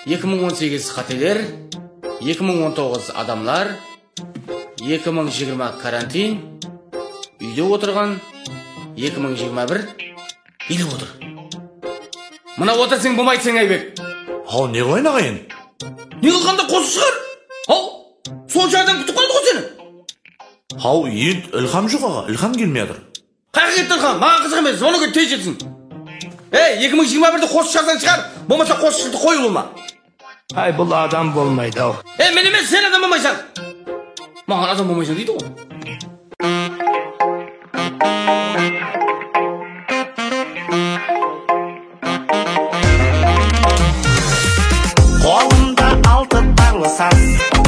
2018 қателер, 2019 адамлар, 2020 карантин, үйде отырған, 2021 үйде отыр. Мына отырсың болмайтсың Айбек. Ау, не қойын ағайын? Не қылғанда қосы шығар? Ау, сол жайдан күтіп қалды ғой сені. Ау, ет, Ілхам жоқ аға, Ілхам келмей жатыр. Қайғы кетті Ілхам, маған қызық емес, оны тез жетсін. 2021-де қосы шығарсан шығар, болмаса қосы шықты қой болма. Ай, бұл адам болмайды ау. Мен емес, сен адам болмайсың. Маған адам болмайсың дейді ғой. Қолымда алты тарлы саз,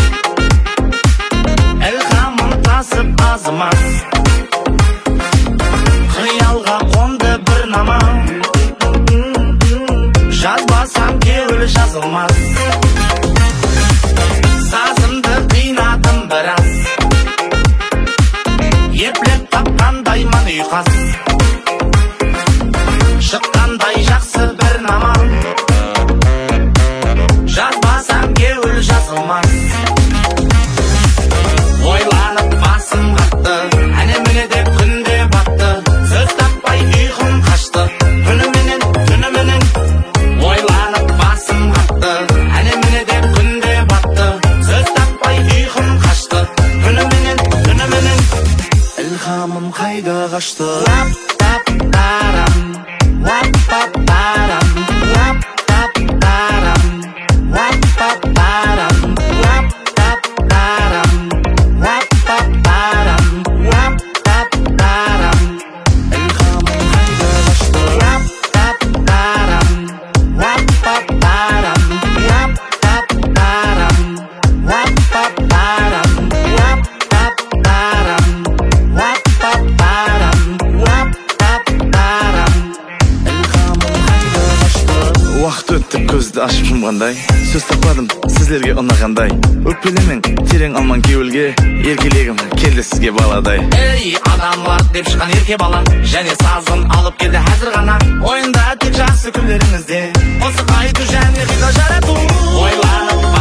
Ілхамым тасып азымас, қиялға қонды бір нама, жазбасам кеуіл жазылмас. Сазымды қинадым біраз, еплеп тапқандай ман ұйқас, шыққандай жақсы бір нама, жазбасам кеуіл жазылмас. Ойланып басым қатты, әне-міне деп күнде батты, сөз таппай ұйқым қашты, күніменен түніменен. Ойланып басым қатты, әне-міне деп күнде батты, сөз таппай ұйқым қашты, күніменен түніменен. Ілхамым қайда қашты? Лап-тап-тарам, лап-тап-тарам, лап-тап-тарам, лап-тап-тарам, лап-тап-тарам, лап-тап-тарам, лап-тап-тарам. Ілхамым қайда қашты? Лап-тап-тарам, лап-тап-тарам, лап-тап-тарам, лап-тап-тарам, лап-тап-тарам, лап-тап-тарам, лап-тап-тарам. Ілхамым қайда қашты? Уақыт өтті, көзді ашып жұмғандай, сөз таппадым сіздерге ұнағандай. Өкпелемең терең алман кеуілге, еркелегім келді сізге баладай. Ей, адамлар деп шыққан ерке бала, және сазын алып келді әзір ғана. Ойында тек жақсы күндеріңізде, осы қайту және қида жарату. Ойланып